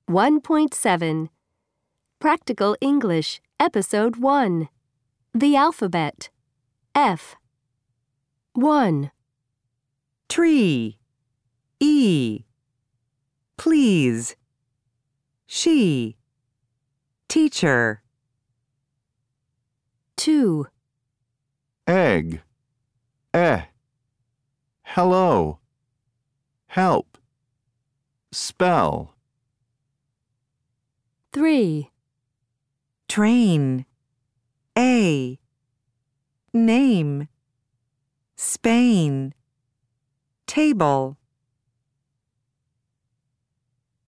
1.7 Practical English, Episode 1 The Alphabet F 1. Tree. E. Please. She. Teacher. 2. Egg. Hello. Help. Spell. 3. Train. A. Name. Spain. Table.